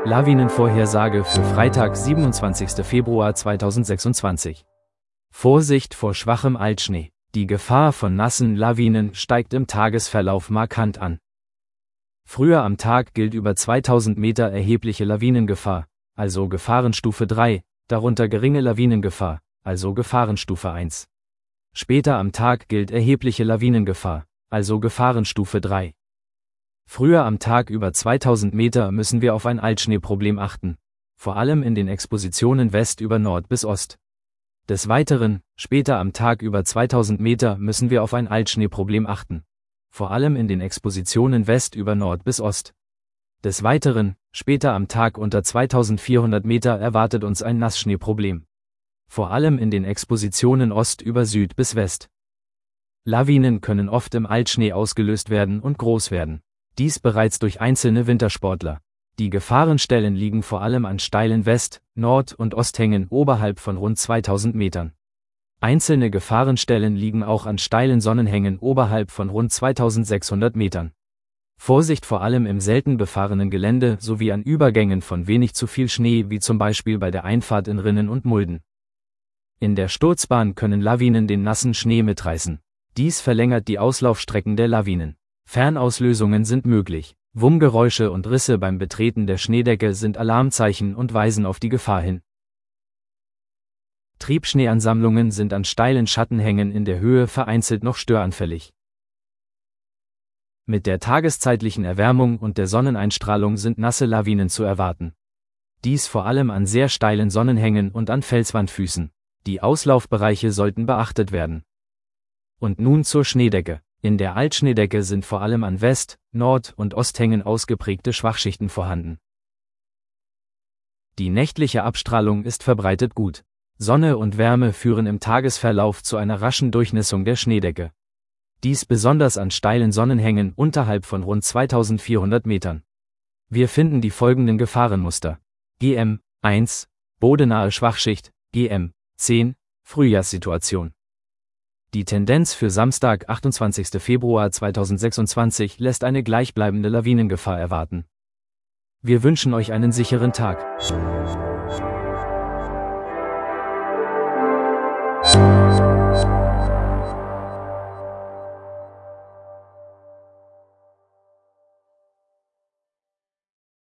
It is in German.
Lawinenvorhersage für Freitag, 27. Februar 2026. Vorsicht vor schwachem Altschnee. Die Gefahr von nassen Lawinen steigt im Tagesverlauf markant an. Früher am Tag gilt über 2000 Meter erhebliche Lawinengefahr, also Gefahrenstufe 3, darunter geringe Lawinengefahr, also Gefahrenstufe 1. Später am Tag gilt erhebliche Lawinengefahr, also Gefahrenstufe 3. Früher am Tag über 2000 Meter müssen wir auf ein Altschneeproblem achten, vor allem in den Expositionen West über Nord bis Ost. Des Weiteren, später am Tag über 2000 Meter müssen wir auf ein Altschneeproblem achten, vor allem in den Expositionen West über Nord bis Ost. Des Weiteren, später am Tag unter 2400 Meter erwartet uns ein Nassschneeproblem, vor allem in den Expositionen Ost über Süd bis West. Lawinen können oft im Altschnee ausgelöst werden und groß werden. Dies bereits durch einzelne Wintersportler. Die Gefahrenstellen liegen vor allem an steilen West-, Nord- und Osthängen oberhalb von rund 2000 Metern. Einzelne Gefahrenstellen liegen auch an steilen Sonnenhängen oberhalb von rund 2600 Metern. Vorsicht vor allem im selten befahrenen Gelände sowie an Übergängen von wenig zu viel Schnee, wie zum Beispiel bei der Einfahrt in Rinnen und Mulden. In der Sturzbahn können Lawinen den nassen Schnee mitreißen. Dies verlängert die Auslaufstrecken der Lawinen. Fernauslösungen sind möglich. Wummgeräusche und Risse beim Betreten der Schneedecke sind Alarmzeichen und weisen auf die Gefahr hin. Triebschneeansammlungen sind an steilen Schattenhängen in der Höhe vereinzelt noch störanfällig. Mit der tageszeitlichen Erwärmung und der Sonneneinstrahlung sind nasse Lawinen zu erwarten. Dies vor allem an sehr steilen Sonnenhängen und an Felswandfüßen. Die Auslaufbereiche sollten beachtet werden. Und nun zur Schneedecke. In der Altschneedecke sind vor allem an West-, Nord- und Osthängen ausgeprägte Schwachschichten vorhanden. Die nächtliche Abstrahlung ist verbreitet gut. Sonne und Wärme führen im Tagesverlauf zu einer raschen Durchnässung der Schneedecke. Dies besonders an steilen Sonnenhängen unterhalb von rund 2400 Metern. Wir finden die folgenden Gefahrenmuster. GM 1, bodenahe Schwachschicht, GM 10, Frühjahrssituation. Die Tendenz für Samstag, 28. Februar 2026 lässt eine gleichbleibende Lawinengefahr erwarten. Wir wünschen euch einen sicheren Tag.